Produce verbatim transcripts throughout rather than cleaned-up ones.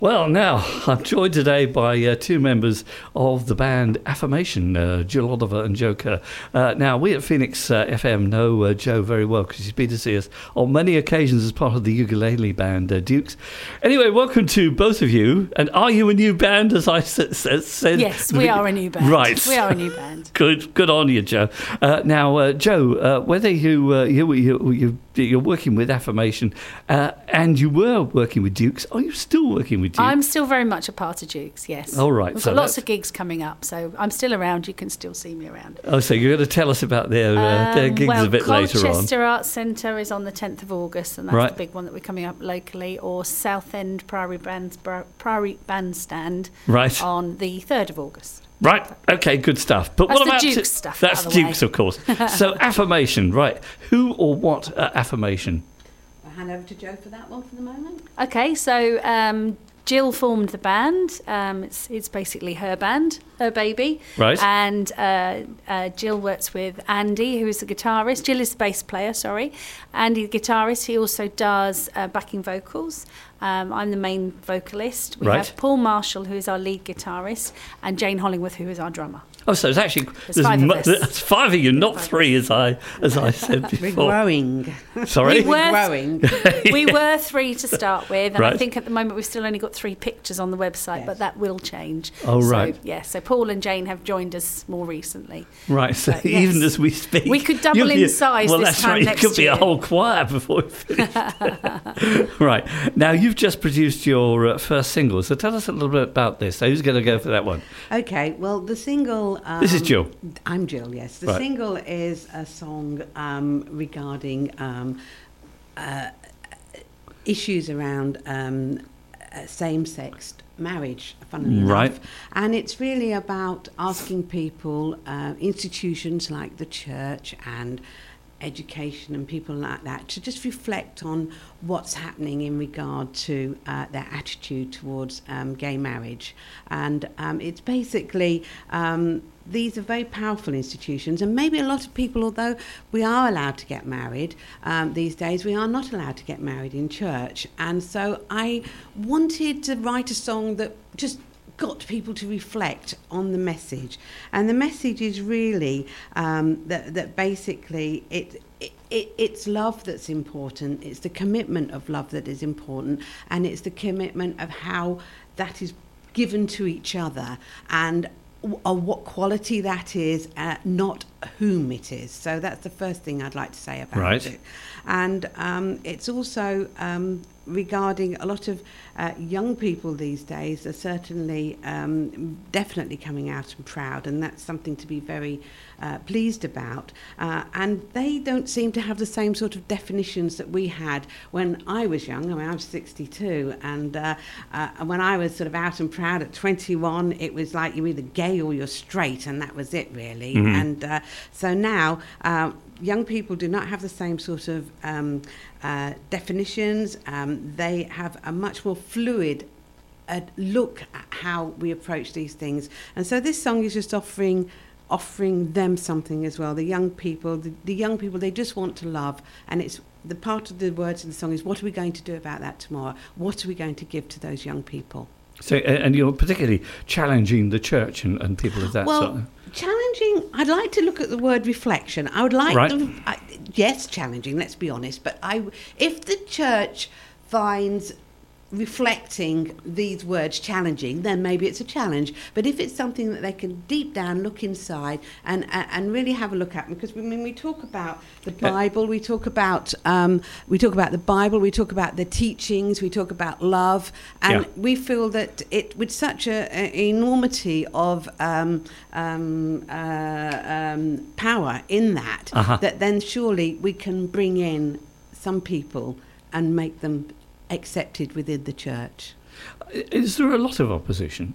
Well, now, I'm joined today by uh, two members of the band Affirmation, uh, Jill Oliver and Joe Kerr. Uh, now, we at Phoenix uh, F M know uh, Joe very well because she's been to see us on many occasions as part of the ukulele band uh, Dukes. Anyway, welcome to both of you. And are you a new band, as I s- s- said? Yes, we are a new band. Right. We are a new band. Good good on you, Joe. Uh, now, uh, Joe, uh, whether you, uh, you, you, you, you're working with Affirmation uh, and you were working with Dukes, are you still working with Dukes? I'm still very much a part of Dukes, yes. All right. We've so got lots that's- of gigs coming up, so I'm still around. You can still see me around. Oh, so you're going to tell us about their, uh, their Um, gigs well, a bit later on. Colchester Arts Centre is on the tenth of August, and that's Right. the big one that we're coming up locally, or Southend Priory, Band, Priory Bandstand Right. on the third of August. Right. Okay. Good stuff. But That's what the about Dukes t- stuff, That's by the way. Dukes, of course. So Affirmation, right? Who or what uh, Affirmation? I'll hand over to Jo for that one for the moment. Okay, so um, Jill formed the band. Um, it's, it's basically her band, her baby. Right. And uh, uh, Jill works with Andy, who is the guitarist. Jill is the bass player, sorry. Andy, the guitarist, he also does uh, backing vocals. Um, I'm the main vocalist. We Right. have Paul Marshall, who is our lead guitarist, and Jane Hollingworth, who is our drummer. Oh, so it's actually There's five of mu- us. there's five of you, not Five of three, as I as I said We're before. growing. Sorry. We were- We're growing. We were three to start with, and Right. I think at the moment we've still only got three pictures on the website, Yes. but that will change. Oh, so, right. Yeah, so Paul and Jane have joined us more recently. Right. So But yes. even as we speak, We could double you'll be- in size Well, this that's time right. next It could be year. a whole choir before we finish. Right. Now you've just produced your uh, first single, so tell us a little bit about this. So who's going to go for that one? Okay, well, the single... Um, This is Jill. I'm Jill, yes. The Right. single is a song um, regarding um, uh, issues around um, uh, same-sex marriage, funnily Right. enough. And it's really about asking people, uh, institutions like the church and education and people like that, to just reflect on what's happening in regard to uh, their attitude towards um, gay marriage. And um, it's basically... Um, these are very powerful institutions, and maybe a lot of people, although we are allowed to get married um, these days, we are not allowed to get married in church. And so I wanted to write a song that just got people to reflect on the message. And the message is really um, that, that basically it, it, it it's love that's important, it's the commitment of love that is important, and it's the commitment of how that is given to each other, and or what quality that is, uh, not whom it is. So that's the first thing I'd like to say about Right. it. And um, it's also um, regarding a lot of uh, young people these days are certainly um, definitely coming out and proud, and that's something to be very uh, pleased about. Uh, and they don't seem to have the same sort of definitions that we had when I was young. I mean, I was sixty-two, and uh, uh, when I was sort of out and proud at twenty-one, it was like you're either gay or you're straight, and that was it really. Mhm. And uh, so now uh, young people do not have the same sort of um, uh, definitions. Um, they have a much more fluid uh, look at how we approach these things. And so this song is just offering offering them something as well. The young people, the, the young people, they just want to love. And it's the part of the words of the song is, what are we going to do about that tomorrow? What are we going to give to those young people? So, uh, and you're particularly challenging the church and, and people of that well, sort of... challenging, I'd like to look at the word reflection. I would like Right. them, I, yes, challenging, let's be honest, but I, if the church finds reflecting these words challenging, then maybe it's a challenge. But if it's something that they can deep down look inside and and, and really have a look at, because when we, we talk about the Bible, we talk about um, we talk about the Bible, we talk about the teachings, we talk about love, and Yeah. we feel that it with such a, a enormity of um, um, uh, um, power in that, Uh-huh. that then surely we can bring in some people and make them accepted within the church. Is there a lot of opposition?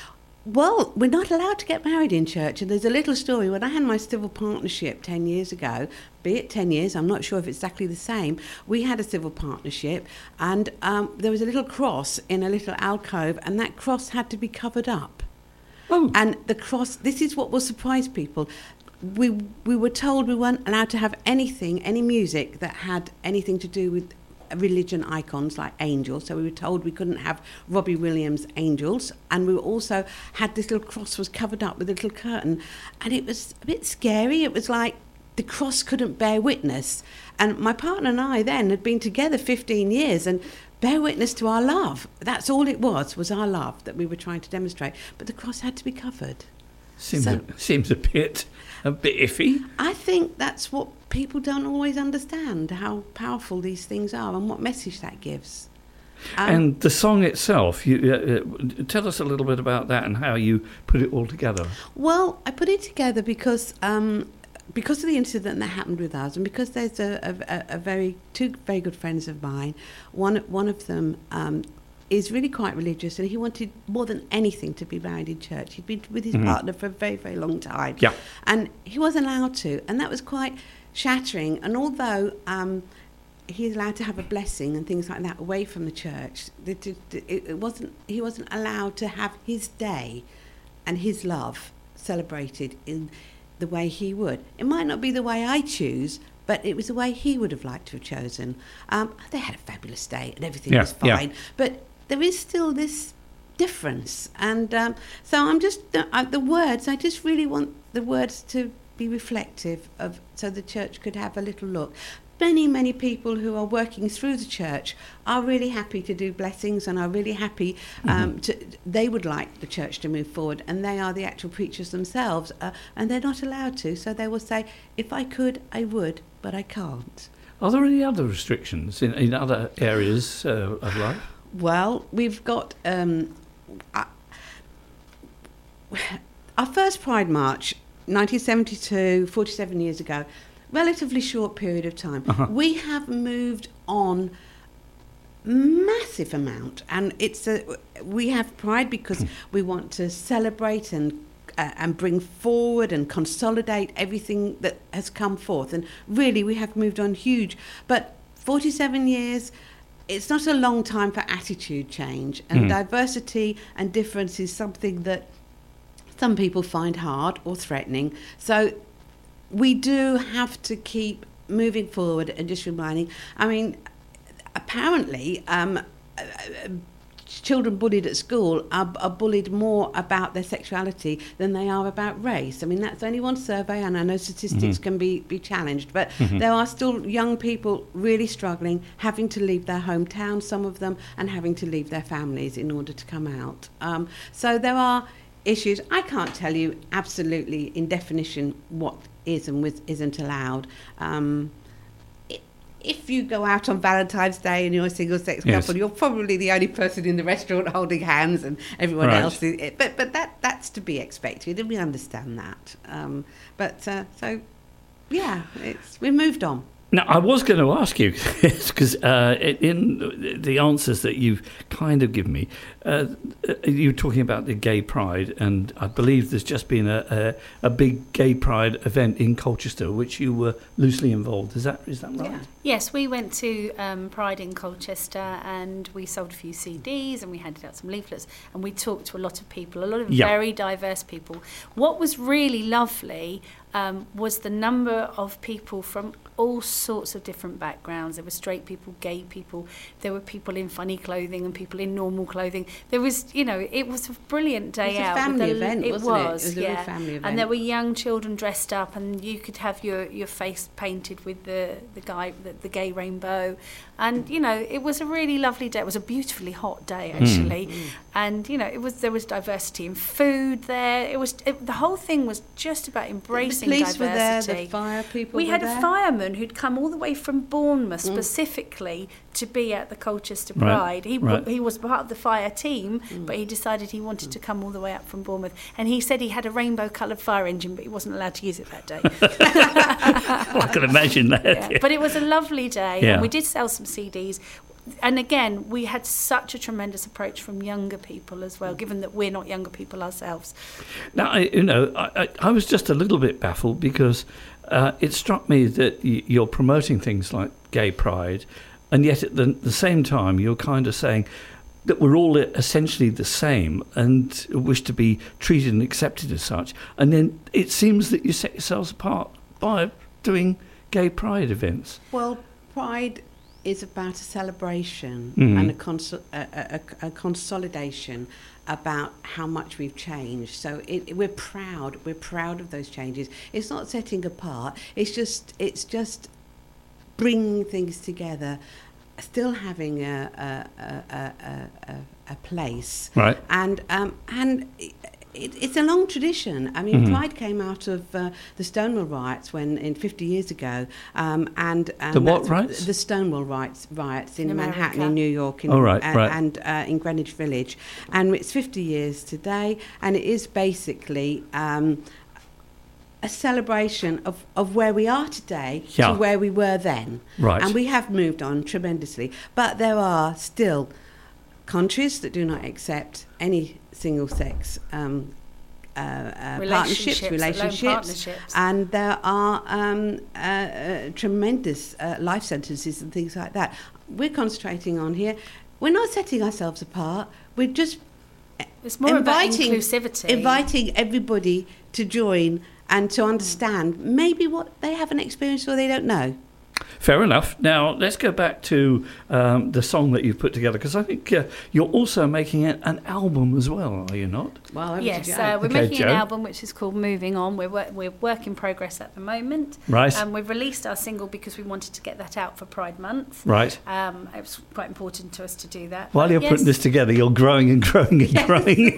Well, we're not allowed to get married in church, and there's a little story. When I had my civil partnership ten years ago, be it ten years, I'm not sure if it's exactly the same, we had a civil partnership, and um, there was a little cross in a little alcove, and that cross had to be covered up. Oh. And the cross, this is what will surprise people. We we were told we weren't allowed to have anything, any music that had anything to do with religion icons like angels. So we were told we couldn't have Robbie Williams angels, and we also had this little cross was covered up with a little curtain, and it was a bit scary. It was like the cross couldn't bear witness. And my partner and I then had been together fifteen years and bear witness to our love. That's all it was, was our love that we were trying to demonstrate. But the cross had to be covered. Seems, So- a, seems a bit a bit iffy. I think that's what people don't always understand, how powerful these things are and what message that gives. Um, And the song itself, you, uh, uh, tell us a little bit about that and how you put it all together. Well, I put it together because um, because of the incident that happened with us, and because there's a, a, a very two very good friends of mine. One one of them um, is really quite religious, and he wanted more than anything to be married in church. He'd been with his Mhm. partner for a very very long time, Yeah. and he wasn't allowed to, and that was quite shattering. And although um, he's allowed to have a blessing and things like that away from the church, it, it, it wasn't. He wasn't allowed to have his day and his love celebrated in the way he would. It might not be the way I choose, but it was the way he would have liked to have chosen. Um, they had a fabulous day and everything Yeah, was yeah. fine, but there is still this difference. And um, so I'm just, the, uh, the words, I just really want the words to be reflective of, so the church could have a little look. Many, many people who are working through the church are really happy to do blessings and are really happy um, to, they would like the church to move forward, and they are the actual preachers themselves, uh, and they're not allowed to, so they will say, if I could, I would, but I can't. Are there any other restrictions in, in other areas uh, of life? Well, we've got um, uh, our first Pride March, nineteen seventy-two, forty-seven years ago, relatively short period of time. Uh-huh. We have moved on massive amount, and it's a, we have pride because we want to celebrate and uh, and bring forward and consolidate everything that has come forth, and really we have moved on huge. But forty-seven years, it's not a long time for attitude change, and Mm. diversity and difference is something that some people find hard or threatening. So we do have to keep moving forward and just reminding. I mean, apparently, um, uh, children bullied at school are, are bullied more about their sexuality than they are about race. I mean, that's only one survey, and I know statistics Mhm. can be, be challenged, but Mhm. there are still young people really struggling, having to leave their hometown, some of them, and having to leave their families in order to come out. Um, so there are issues. I can't tell you absolutely in definition what is and with isn't allowed. Um, i- if you go out on Valentine's Day and you're a single-sex Yes. couple, you're probably the only person in the restaurant holding hands, and everyone Right. else is. But but that that's to be expected, and we understand that. Um, but uh, so, yeah, it's we moved on. Now, I was going to ask you, because uh, in the answers that you've kind of given me, uh, you were talking about the gay pride, and I believe there's just been a, a, a big gay pride event in Colchester, which you were loosely involved. Is that is that right? Yeah. Yes, we went to um, Pride in Colchester, and we sold a few C Ds, and we handed out some leaflets, and we talked to a lot of people, a lot of Yeah. very diverse people. What was really lovely um, was the number of people from all sorts of different backgrounds. There were straight people, gay people, there were people in funny clothing and people in normal clothing. There was, you know, it was a brilliant day It was a out. with family the- event, it wasn't it? It was, was a real yeah. family event. And there were young children dressed up, and you could have your, your face painted with the, the guy, the, the gay rainbow. And, you know, it was a really lovely day. It was a beautifully hot day, actually. Mm. And, you know, it was there was diversity in food there. It was it, the whole thing was just about embracing the police diversity. were there, the fire people We were had there. a fireman who'd come all the way from Bournemouth Mm. specifically to be at the Colchester Right, Pride. He right. he was part of the fire team, Mm. but he decided he wanted to come all the way up from Bournemouth. And he said he had a rainbow-coloured fire engine, but he wasn't allowed to use it that day. Well, I can imagine that. Yeah. But it was a lovely day, Yeah. and we did sell some C Ds. And again, we had such a tremendous approach from younger people as well, given that we're not younger people ourselves. Now, I, you know, I, I, I was just a little bit baffled because uh, it struck me that y- you're promoting things like gay pride, and yet at the, the same time you're kind of saying that we're all essentially the same and wish to be treated and accepted as such. And then it seems that you set yourselves apart by doing gay pride events. Well, Pride is about a celebration Mhm. and a, cons- a, a, a consolidation about how much we've changed. So it, we're proud. We're proud of those changes. It's not setting apart. It's just it's just bringing things together, still having a a a, a, a, a place. Right. And um and. It, it's a long tradition. I mean, Mhm. Pride came out of uh, the Stonewall riots when, in fifty years ago, um, and, and The what that's- riots? The Stonewall riots, riots in In Manhattan, America. in New York, in, Oh, right, uh, right. and uh, in Greenwich Village, and it's fifty years today, and it is basically um, a celebration of, of where we are today Yeah. to where we were then, Right. and we have moved on tremendously. But there are still countries that do not accept any single-sex um, uh, uh, partnerships, Relationships, relationships, alone partnerships. and there are um, uh, uh, tremendous uh, life sentences and things like that. We're concentrating on here. We're not setting ourselves apart. We're just It's more about inviting, inclusivity. inviting everybody to join and to understand maybe what they haven't experienced or they don't know. Fair enough. Now, let's go back to um, the song that you've put together, because I think uh, you're also making it an album as well, are you not? Well, over to Yes, Jo. uh, we're Okay, making an Jo. album which is called Moving On. We're wor- we're work in progress at the moment. Right. Um, we've released our single because we wanted to get that out for Pride Month. Right. Um, it was quite important to us to do that. While But you're yes. putting this together, you're growing and growing and growing.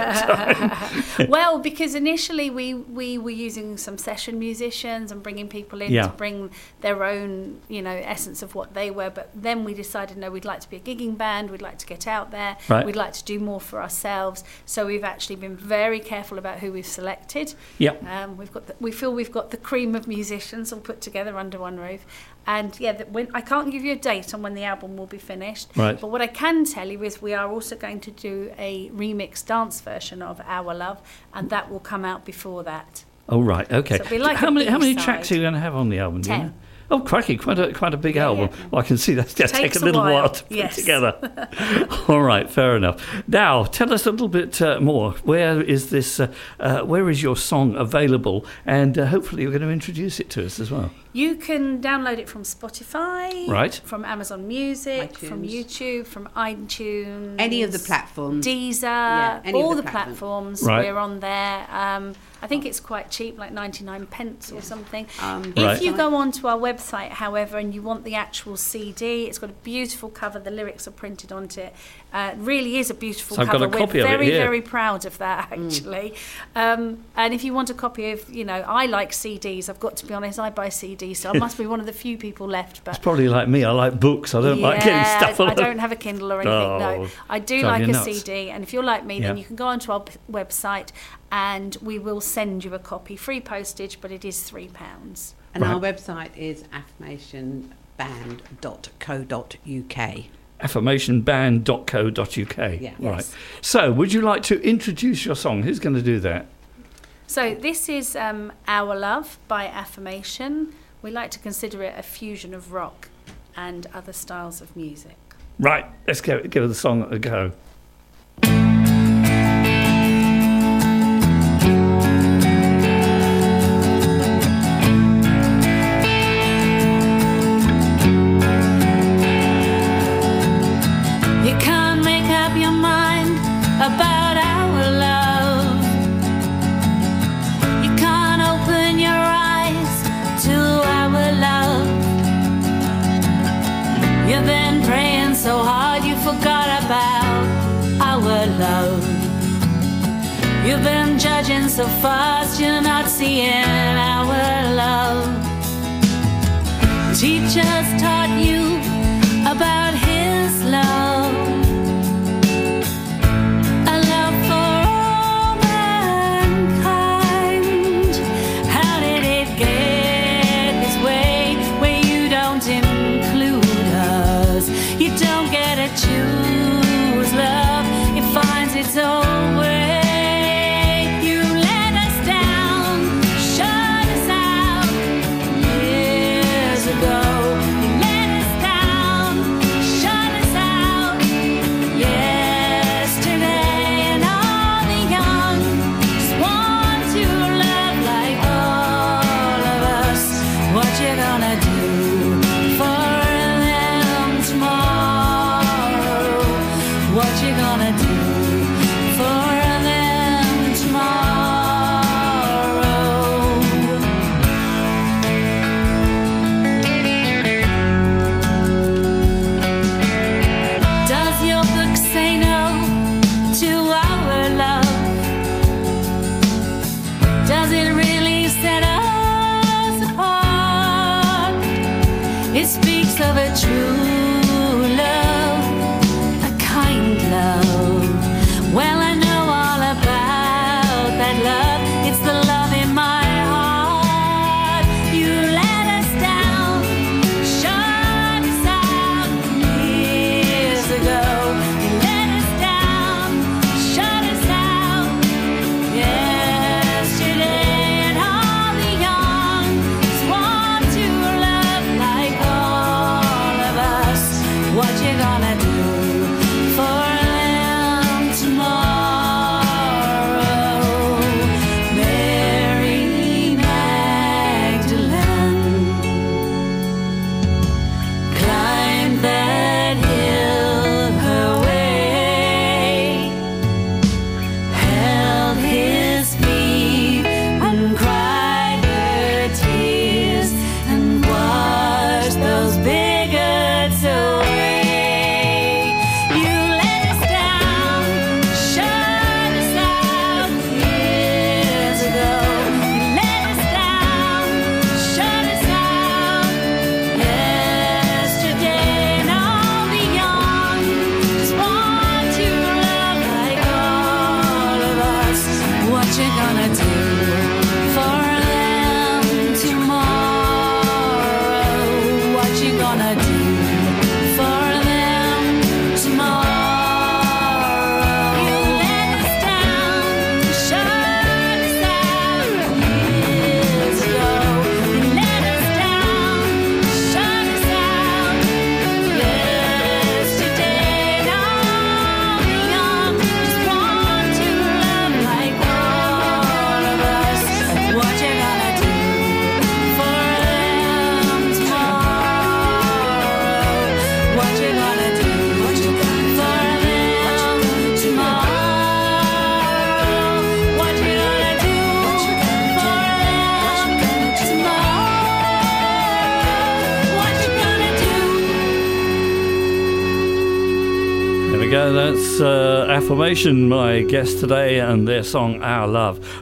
Well, because initially we, we were using some session musicians and bringing people in Yeah. to bring their own, you know, essence of what they were. But then we decided, no, we'd like to be a gigging band. We'd like to get out there. Right. We'd like to do more for ourselves. So we've actually been very careful about who we've selected. Yep. Um, we've got the, we feel we've got the cream of musicians all put together under one roof. And yeah, that when, I can't give you a date on when the album will be finished. Right. But what I can tell you is we are also going to do a remix dance version of Our Love, and that will come out before that. Oh, right. Okay. So it'll be like how a many how many B-side. tracks are you going to have on the album? do you Ten. know? Oh, crikey, quite a quite a big Yeah, album. yeah. Well, I can see that's going to take Takes a a little while, while, to put yes. together. All right, fair enough. Now, tell us a little bit uh, more. Where is this? Uh, uh, where is your song available? And uh, hopefully, you're going to introduce it to us as well. You can download it from Spotify, Right. from Amazon Music, from iTunes. YouTube, from iTunes, Any of the platforms. Deezer, Yeah, any of all the the platforms. platforms. Right. We're on there. Um, I think it's quite cheap, like ninety-nine pence or something. Um, If Right. you go onto our website, however, and you want the actual C D, it's got a beautiful cover. The lyrics are printed onto it. Uh, it really is a beautiful So I've got cover. a copy We're of it very, here. very proud of that, actually. Um, and if you want a copy of, you know, I like C Ds. I've got to be honest, I buy C Ds, so I must be one of the few people left. But It's probably like me. I like books. I don't like getting yeah, stuff. I, all I over. don't have a Kindle or anything. Oh, no, I do drive like you a nuts. C D, and if you're like me, then Yeah. you can go onto our p- website, and we will send you a copy, free postage, but it is three pounds. And our Right. website is affirmation band dot co dot uk. affirmation band dot co dot uk. Yeah. Right. Yes. So, would you like to introduce your song? Who's going to do that? So this is um, Our Love by Affirmation. We like to consider it a fusion of rock and other styles of music. Right. Let's go, give the song a go. You can't make up your mind about our love. You can't open your eyes to our love. You've been praying so hard you forgot about our love. You've been judging so fast you're not seeing our love. Teachers taught you about his love, a love for all mankind. How did it get this way, where you don't include us? You don't get to choose love, it finds its own way. You let us down, shut us out years ago. You let us down. that's uh, Affirmation, my guest today, and their song Our Love.